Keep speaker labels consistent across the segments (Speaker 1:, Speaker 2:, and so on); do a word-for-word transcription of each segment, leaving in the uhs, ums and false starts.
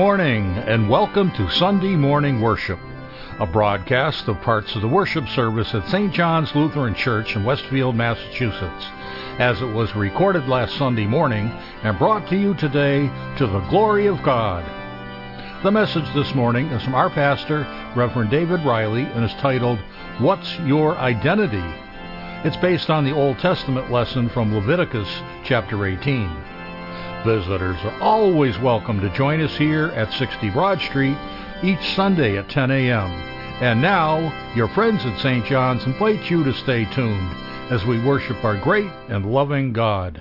Speaker 1: morning, and welcome to Sunday Morning Worship, a broadcast of parts of the worship service at Saint John's Lutheran Church in Westfield, Massachusetts, as it was recorded last Sunday morning and brought to you today to the glory of God. The message this morning is from our pastor, Reverend David Riley, and is titled, What's Your Identity? It's based on the Old Testament lesson from Leviticus chapter eighteen. Visitors are always welcome to join us here at sixty Broad Street each Sunday at ten a.m. And now, your friends at Saint John's invite you to stay tuned as we worship our great and loving God.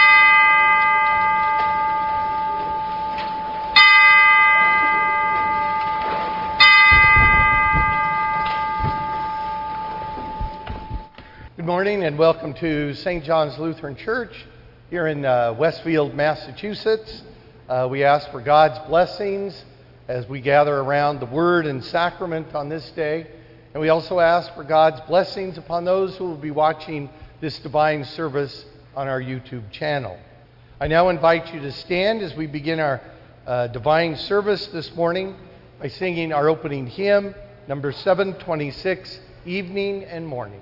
Speaker 2: Good morning and welcome to Saint John's Lutheran Church here in uh, Westfield, Massachusetts. Uh, we ask for God's blessings as we gather around the Word and Sacrament on this day. And we also ask for God's blessings upon those who will be watching this divine service on our YouTube channel. I now invite you to stand as we begin our uh, divine service this morning by singing our opening hymn, number seven twenty-six, Evening and Morning.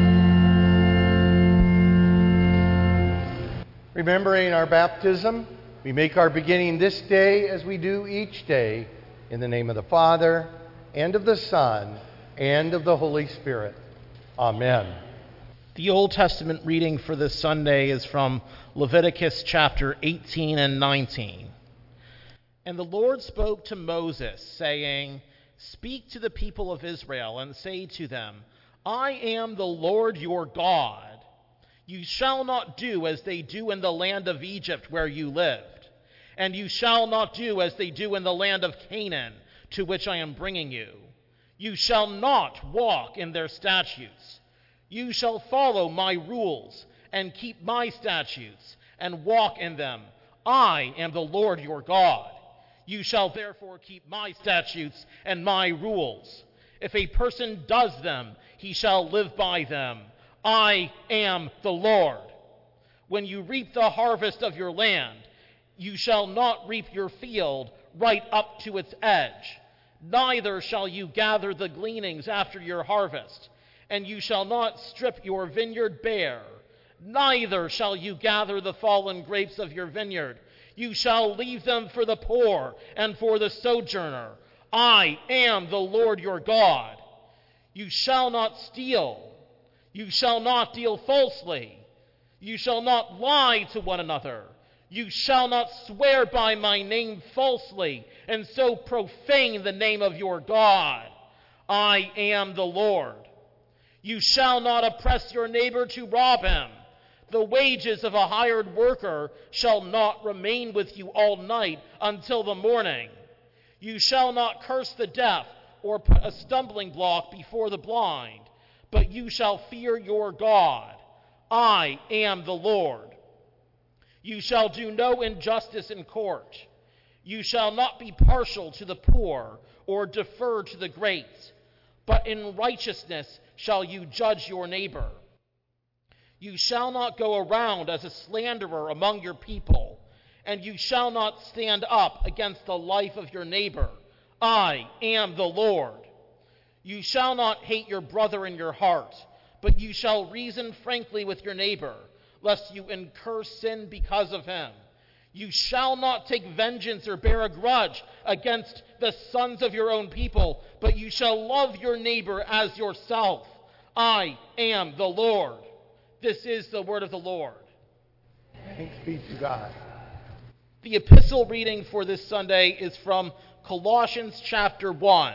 Speaker 2: Remembering our baptism We make our beginning this day as we do each day, in the name of the Father, and of the Son, and of the Holy Spirit. Amen.
Speaker 3: The Old Testament reading for this Sunday is from Leviticus chapter eighteen and nineteen. And the Lord spoke to Moses, saying, "Speak to the people of Israel, and say to them, I am the Lord your God. You shall not do as they do in the land of Egypt where you lived, and you shall not do as they do in the land of Canaan, to which I am bringing you. You shall not walk in their statutes. You shall follow my rules and keep my statutes and walk in them. I am the Lord your God. You shall therefore keep my statutes and my rules. If a person does them, he shall live by them. I am the Lord. When you reap the harvest of your land, you shall not reap your field right up to its edge. Neither shall you gather the gleanings after your harvest, and you shall not strip your vineyard bare. Neither shall you gather the fallen grapes of your vineyard. You shall leave them for the poor and for the sojourner. I am the Lord your God. You shall not steal. You shall not deal falsely. You shall not lie to one another. You shall not swear by my name falsely, and so profane the name of your God. I am the Lord. You shall not oppress your neighbor to rob him. The wages of a hired worker shall not remain with you all night until the morning. You shall not curse the deaf or put a stumbling block before the blind, but you shall fear your God. I am the Lord. You shall do no injustice in court. You shall not be partial to the poor or defer to the great, but in righteousness shall you judge your neighbor. You shall not go around as a slanderer among your people, and you shall not stand up against the life of your neighbor. I am the Lord. You shall not hate your brother in your heart, but you shall reason frankly with your neighbor, lest you incur sin because of him. You shall not take vengeance or bear a grudge against the sons of your own people, but you shall love your neighbor as yourself. I am the Lord. This is the word of the Lord.
Speaker 2: Thanks be to God.
Speaker 3: The epistle reading for this Sunday is from Colossians chapter one.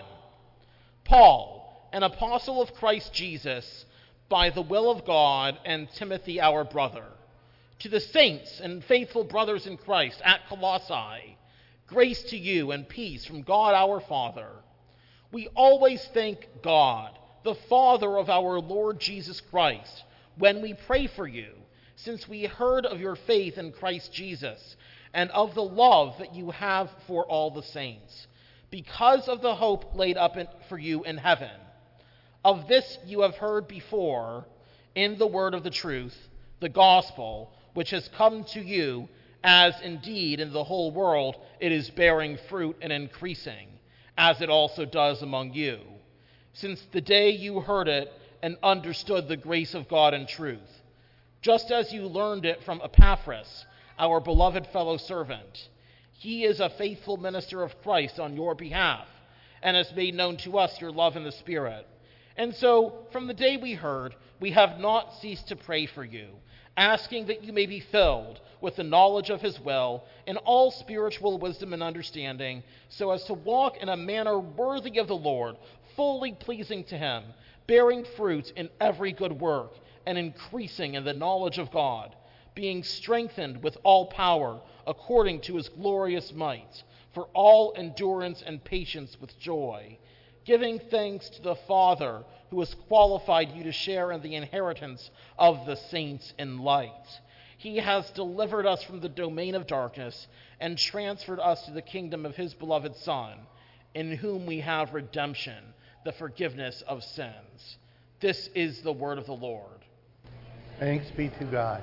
Speaker 3: Paul, an apostle of Christ Jesus, by the will of God, and Timothy our brother, to the saints and faithful brothers in Christ at Colossae, grace to you and peace from God our Father. We always thank God, the Father of our Lord Jesus Christ, when we pray for you, since we heard of your faith in Christ Jesus and of the love that you have for all the saints, because of the hope laid up in, for you in heaven. Of this you have heard before in the word of the truth, the gospel, which has come to you, as indeed in the whole world it is bearing fruit and increasing, as it also does among you, since the day you heard it and understood the grace of God in truth, just as you learned it from Epaphras, our beloved fellow servant. He is a faithful minister of Christ on your behalf, and has made known to us your love in the Spirit. And so, from the day we heard, we have not ceased to pray for you, asking that you may be filled with the knowledge of his will, in all spiritual wisdom and understanding, so as to walk in a manner worthy of the Lord, fully pleasing to him, bearing fruit in every good work, and increasing in the knowledge of God, being strengthened with all power according to his glorious might, for all endurance and patience with joy, giving thanks to the Father who has qualified you to share in the inheritance of the saints in light. He has delivered us from the domain of darkness and transferred us to the kingdom of his beloved Son, in whom we have redemption, the forgiveness of sins. This is the word of the Lord.
Speaker 2: Thanks be to God.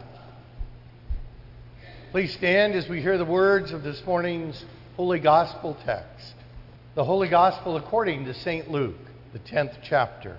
Speaker 2: Please stand as we hear the words of this morning's Holy Gospel text. The Holy Gospel according to Saint Luke, the tenth chapter.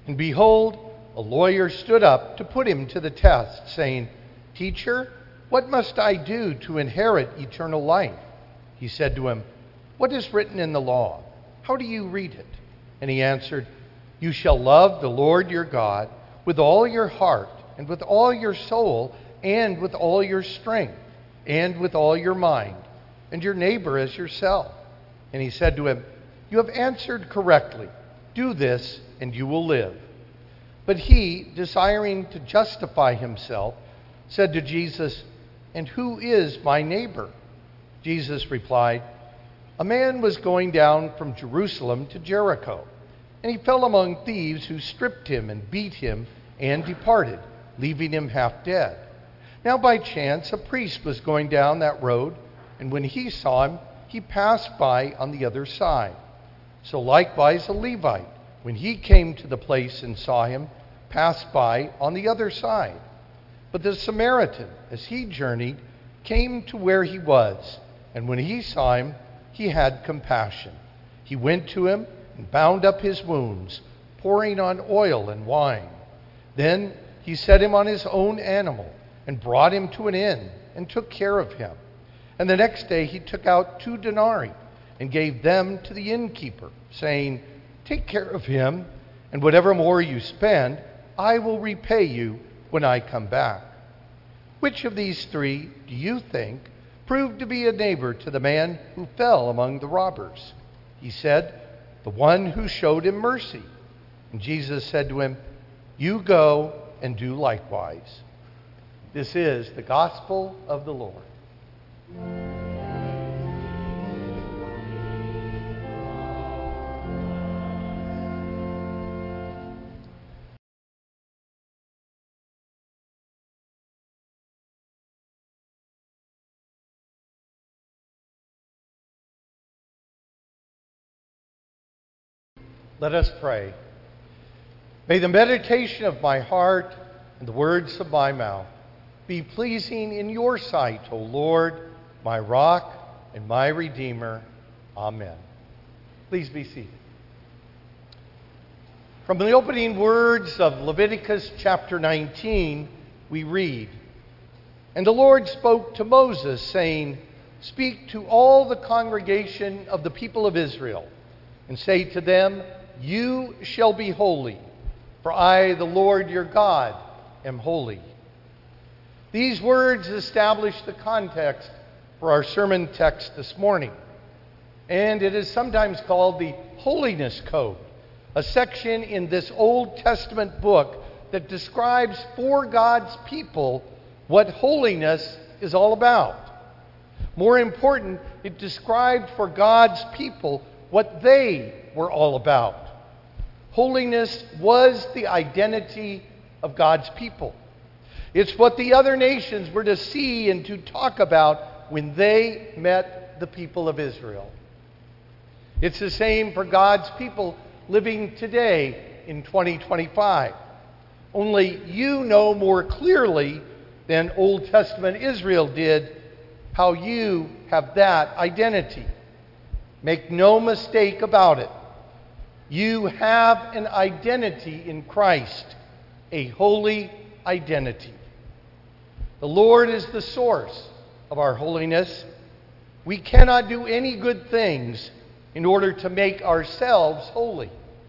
Speaker 2: And behold, a lawyer stood up to put him to the test, saying, Teacher, what must I do to inherit eternal life? He said to him, What is written in the law? How do you read it? And he answered, You shall love the Lord your God with all your heart, and with all your soul, and with all your strength, and with all your mind, and your neighbor as yourself. And he said to him, You have answered correctly. Do this, and you will live. But he, desiring to justify himself, said to Jesus, And who is my neighbor? Jesus replied, A man was going down from Jerusalem to Jericho, and he fell among thieves who stripped him and beat him and departed, leaving him half dead. Now by chance a priest was going down that road, and when he saw him, he passed by on the other side. So likewise a Levite, when he came to the place and saw him, passed by on the other side. But the Samaritan, as he journeyed, came to where he was, and when he saw him, he had compassion. He went to him and bound up his wounds, pouring on oil and wine. Then he set him on his own animal and brought him to an inn and took care of him. And the next day he took out two denarii and gave them to the innkeeper, saying, Take care of him, and whatever more you spend, I will repay you when I come back. Which of these three do you think proved to be a neighbor to the man who fell among the robbers? He said, The one who showed him mercy. And Jesus said to him, You go and do likewise. This is the gospel of the Lord. Let us pray. May the meditation of my heart and the words of my mouth be pleasing in your sight, O Lord, my rock and my redeemer. Amen. Please be seated. From the opening words of Leviticus chapter nineteen, we read, And the Lord spoke to Moses, saying, Speak to all the congregation of the people of Israel, and say to them, You shall be holy, for I, the Lord your God, am holy. These words establish the context for our sermon text this morning. And it is sometimes called the Holiness Code, a section in this Old Testament book that describes for God's people what holiness is all about. More important, it described for God's people what they were all about. Holiness was the identity of God's people. It's what the other nations were to see and to talk about when they met the people of Israel. It's the same for God's people living today in twenty twenty-five. Only you know more clearly than Old Testament Israel did how you have that identity. Make no mistake about it. You have an identity in Christ, a holy identity. The Lord is the source of our holiness. We cannot do any good things in order to make ourselves holy.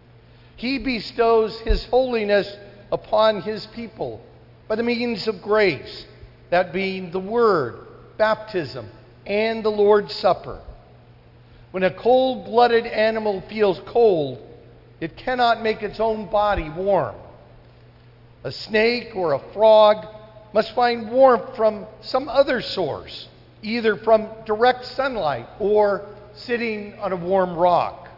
Speaker 2: He bestows His holiness upon His people by the means of grace, that being the Word, baptism, and the Lord's Supper. When a cold-blooded animal feels cold, it cannot make its own body warm. A snake or a frog must find warmth from some other source, either from direct sunlight or sitting on a warm rock.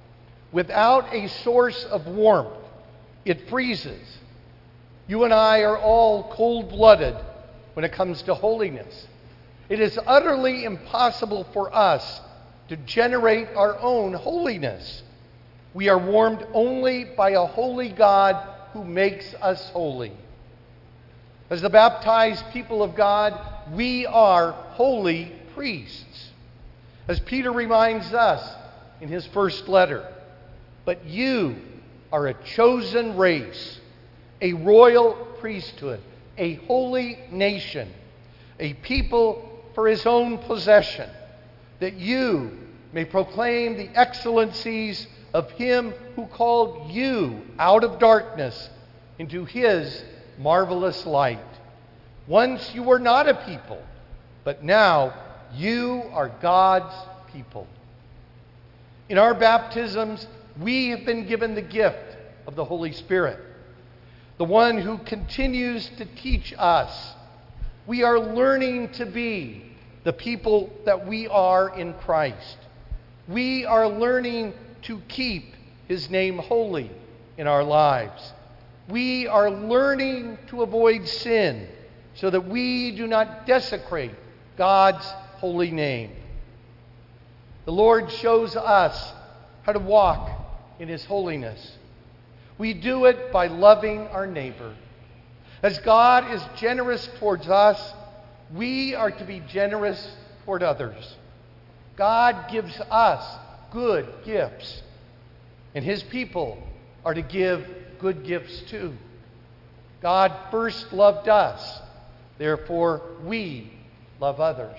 Speaker 2: Without a source of warmth, it freezes. You and I are all cold-blooded when it comes to holiness. It is utterly impossible for us to generate our own holiness. We are warmed only by a holy God who makes us holy. As the baptized people of God, we are holy priests. As Peter reminds us in his first letter, but you are a chosen race, a royal priesthood, a holy nation, a people for his own possession, that you may proclaim the excellencies of him who called you out of darkness into his marvelous light. Once you were not a people, but now you are God's people. In our baptisms, we have been given the gift of the Holy Spirit, the one who continues to teach us. We are learning to be the people that we are in Christ. We are learning to keep his name holy in our lives. We are learning to avoid sin so that we do not desecrate God's holy name. The Lord shows us how to walk in his holiness. We do it by loving our neighbor. As God is generous towards us, we are to be generous toward others. God gives us good gifts, and his people are to give good gifts too. God first loved us, therefore we love others.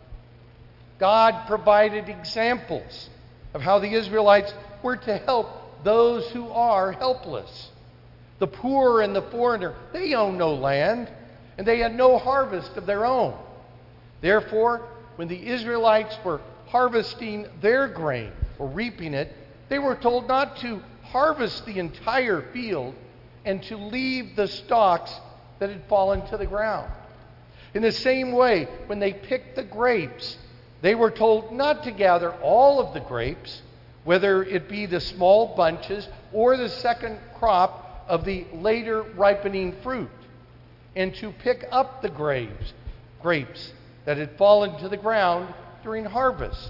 Speaker 2: God provided examples of how the Israelites were to help those who are helpless. The poor and the foreigner, they own no land, and they had no harvest of their own. Therefore, when the Israelites were harvesting their grain or reaping it, they were told not to harvest the entire field and to leave the stalks that had fallen to the ground. In the same way, when they picked the grapes, they were told not to gather all of the grapes, whether it be the small bunches or the second crop of the later ripening fruit, and to pick up the grapes, grapes that had fallen to the ground during harvest.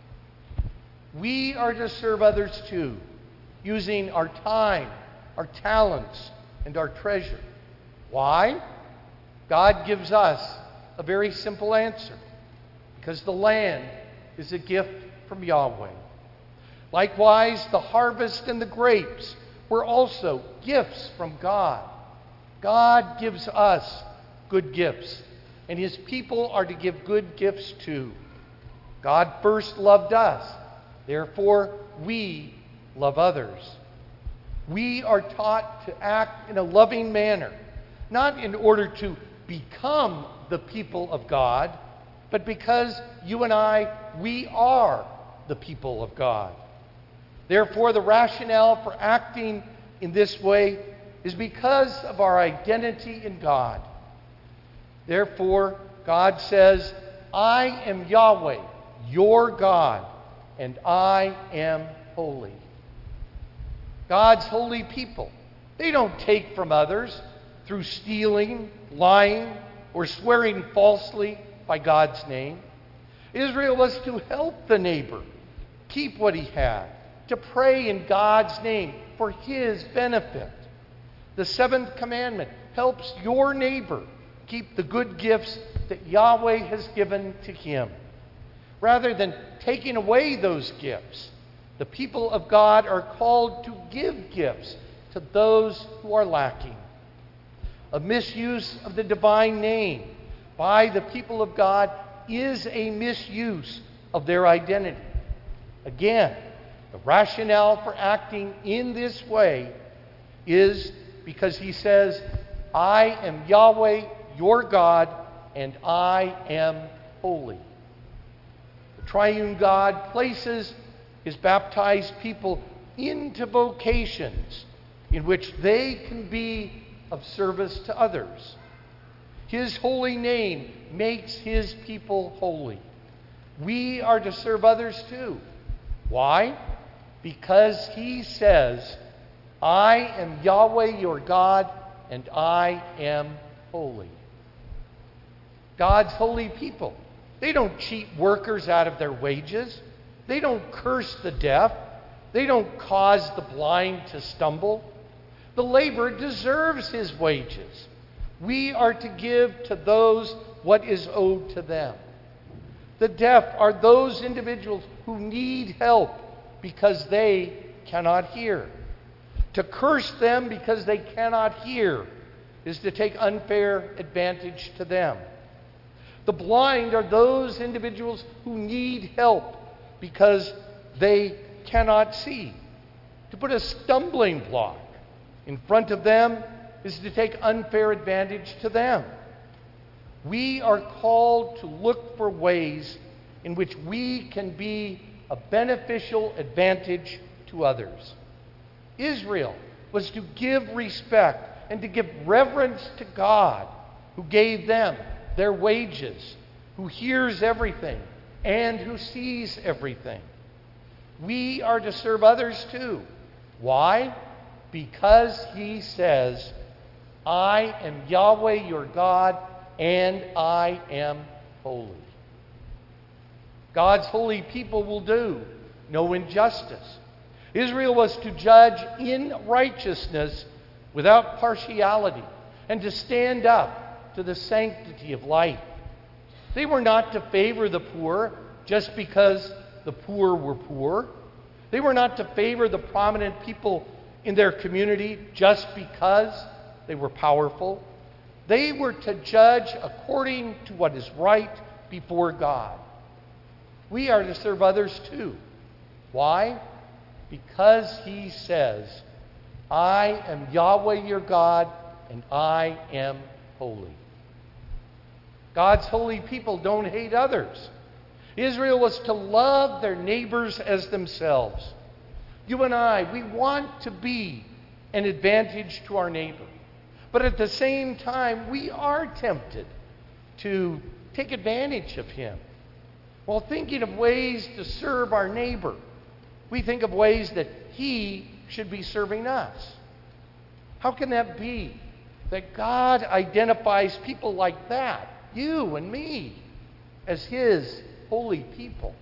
Speaker 2: We are to serve others too, using our time, our talents, and our treasure. Why? God gives us a very simple answer. Because the land is a gift from Yahweh. Likewise, the harvest and the grapes were also gifts from God. God gives us good gifts, and his people are to give good gifts too. God first loved us, therefore we love others. We are taught to act in a loving manner, not in order to become the people of God, but because you and I, we are the people of God. Therefore, the rationale for acting in this way is because of our identity in God. Therefore, God says, I am Yahweh, your God, and I am holy. God's holy people, they don't take from others through stealing, lying, or swearing falsely by God's name. Israel was to help the neighbor keep what he had, to pray in God's name for his benefit. The seventh commandment helps your neighbor keep the good gifts that Yahweh has given to him. Rather than taking away those gifts, the people of God are called to give gifts to those who are lacking. A misuse of the divine name by the people of God is a misuse of their identity. Again, the rationale for acting in this way is because he says, I am Yahweh, your God, and I am holy. The triune God places his baptized people into vocations in which they can be of service to others. His holy name makes his people holy. We are to serve others too. Why? Because he says, I am Yahweh your God, and I am holy. God's holy people, they don't cheat workers out of their wages. They don't curse the deaf. They don't cause the blind to stumble. The laborer deserves his wages. We are to give to those what is owed to them. The deaf are those individuals who need help because they cannot hear. To curse them because they cannot hear is to take unfair advantage to them. The blind are those individuals who need help because they cannot see. To put a stumbling block in front of them is to take unfair advantage to them. We are called to look for ways in which we can be a beneficial advantage to others. Israel was to give respect and to give reverence to God, who gave them their wages, who hears everything and who sees everything. We are to serve others too. Why? Because he says, I am Yahweh your God, and I am holy. God's holy people will do no injustice. Israel was to judge in righteousness without partiality and to stand up to the sanctity of life. They were not to favor the poor just because the poor were poor. They were not to favor the prominent people in their community just because they were powerful. They were to judge according to what is right before God. We are to serve others too. Why? Because he says, I am Yahweh your God, and I am holy. God's holy people don't hate others. Israel was to love their neighbors as themselves. You and I, we want to be an advantage to our neighbor. But at the same time, we are tempted to take advantage of him. While thinking of ways to serve our neighbor, we think of ways that he should be serving us. How can that be? That God identifies people like that, you and me, as his holy people.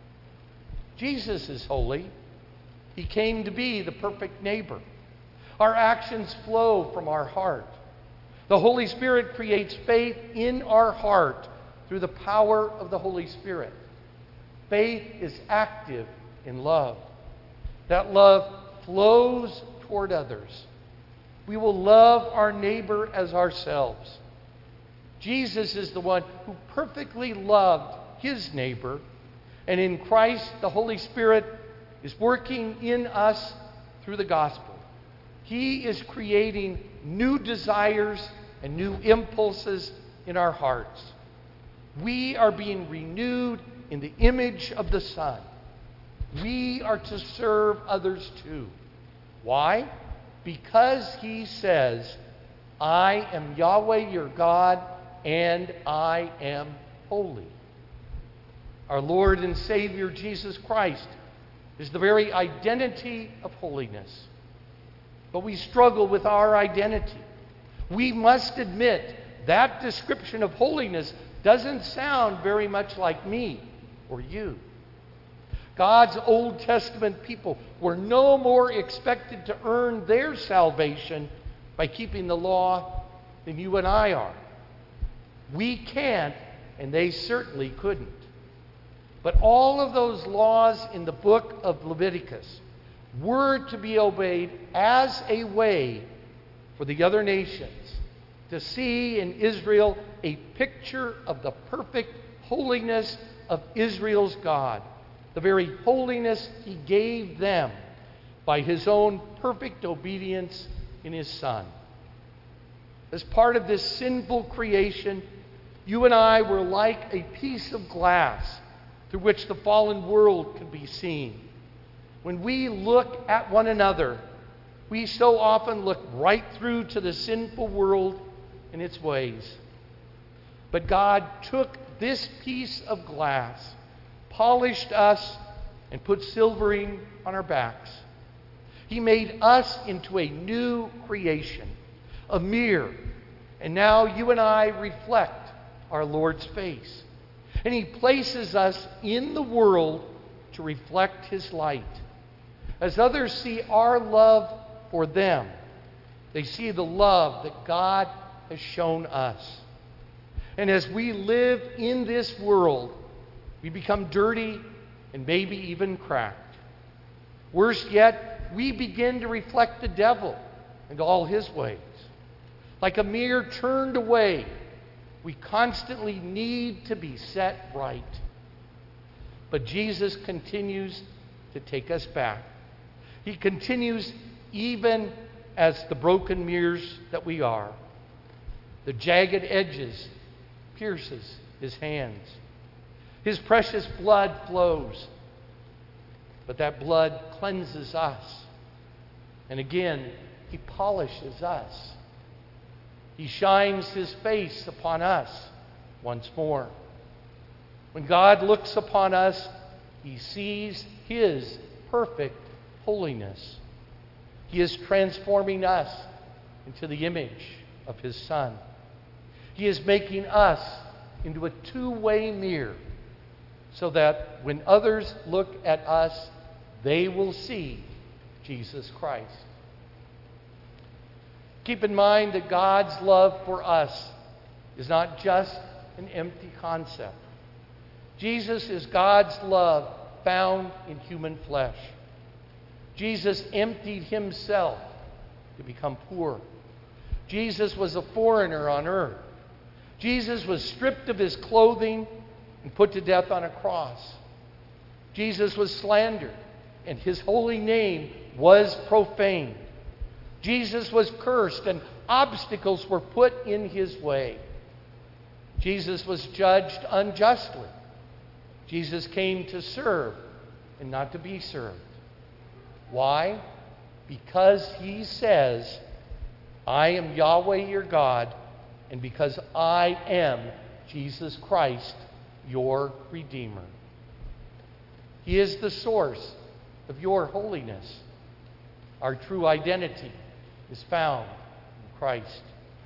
Speaker 2: Jesus is holy. He came to be the perfect neighbor. Our actions flow from our heart. The Holy Spirit creates faith in our heart through the power of the Holy Spirit. Faith is active in love. That love flows toward others. We will love our neighbor as ourselves. Jesus is the one who perfectly loved his neighbor, and in Christ the Holy Spirit is working in us through the gospel. He is creating new desires and new impulses in our hearts. We are being renewed in the image of the Son. We are to serve others too. Why? Because he says, I am Yahweh your God, and I am holy. Our Lord and Savior Jesus Christ is the very identity of holiness. But we struggle with our identity. We must admit that description of holiness doesn't sound very much like me or you. God's Old Testament people were no more expected to earn their salvation by keeping the law than you and I are. We can't, and they certainly couldn't. But all of those laws in the book of Leviticus were to be obeyed as a way for the other nations to see in Israel a picture of the perfect holiness of Israel's God, the very holiness he gave them by his own perfect obedience in his Son. As part of this sinful creation, you and I were like a piece of glass through which the fallen world could be seen. When we look at one another, we so often look right through to the sinful world and its ways. But God took this piece of glass, polished us, and put silvering on our backs. He made us into a new creation, a mirror. And now you and I reflect our Lord's face. And he places us in the world to reflect his light. As others see our love for them, they see the love that God has shown us. And as we live in this world, we become dirty and maybe even cracked. Worse yet, we begin to reflect the devil and all his ways. Like a mirror turned away, we constantly need to be set right. But Jesus continues to take us back. He continues even as the broken mirrors that we are. The jagged edges pierces his hands. His precious blood flows. But that blood cleanses us. And again, he polishes us. He shines his face upon us once more. When God looks upon us, he sees his perfect holiness. He is transforming us into the image of his Son. He is making us into a two-way mirror so that when others look at us, they will see Jesus Christ. Keep in mind that God's love for us is not just an empty concept. Jesus is God's love found in human flesh. Jesus emptied himself to become poor. Jesus was a foreigner on earth. Jesus was stripped of his clothing and put to death on a cross. Jesus was slandered, and his holy name was profaned. Jesus was cursed, and obstacles were put in his way. Jesus was judged unjustly. Jesus came to serve and not to be served. Why? Because he says, I am Yahweh your God, and because I am Jesus Christ, your Redeemer. He is the source of your holiness. Our true identity is found in Christ.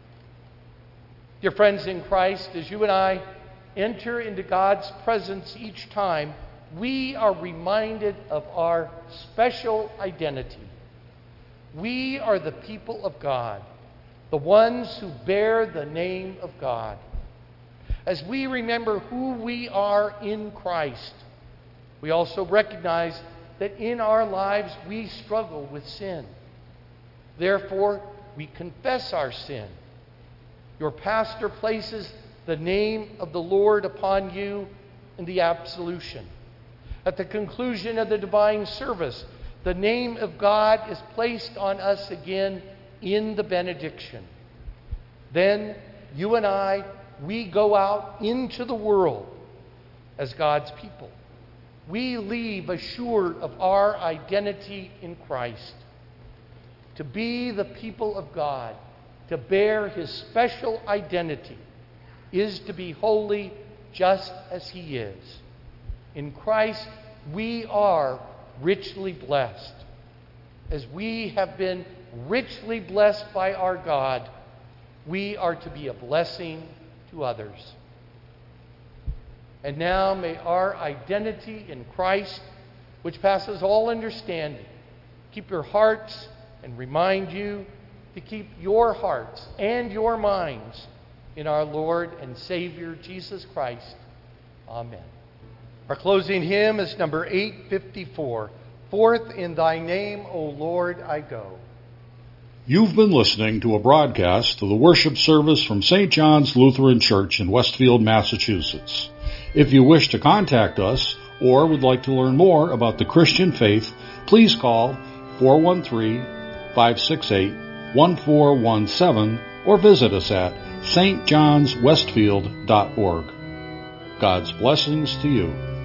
Speaker 2: Dear friends in Christ, as you and I enter into God's presence each time, we are reminded of our special identity. We are the people of God, the ones who bear the name of God. As we remember who we are in Christ, we also recognize that in our lives we struggle with sin. Therefore, we confess our sin. Your pastor places the name of the Lord upon you in the absolution. At the conclusion of the divine service, the name of God is placed on us again in the benediction. Then, you and I, we go out into the world as God's people. We leave assured of our identity in Christ. To be the people of God, to bear his special identity, is to be holy just as he is. In Christ, we are richly blessed. As we have been richly blessed by our God, we are to be a blessing to others. And now may our identity in Christ, which passes all understanding, keep your hearts and remind you to keep your hearts and your minds in our Lord and Savior Jesus Christ. Amen. Our closing hymn is number eight fifty-four. Forth in thy name, O Lord, I go.
Speaker 1: You've been listening to a broadcast of the worship service from Saint John's Lutheran Church in Westfield, Massachusetts. If you wish to contact us or would like to learn more about the Christian faith, please call four one three, five six eight, one four one seven or visit us at s t johns westfield dot org. God's blessings to you.